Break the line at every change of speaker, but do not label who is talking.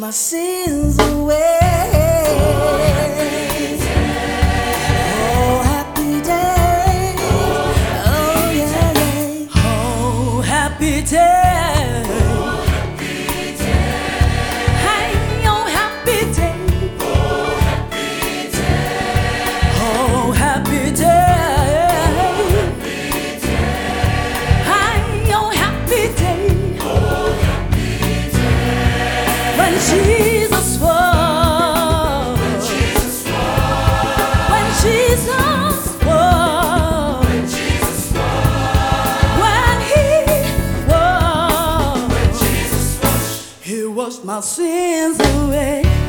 my sins away. Oh, happy day. Oh, yeah, yeah. Oh, happy day. Hey, oh, happy day. Oh, happy day. Hey, oh, happy day. When Jesus was, when Jesus was, when He was, He washed my sins away.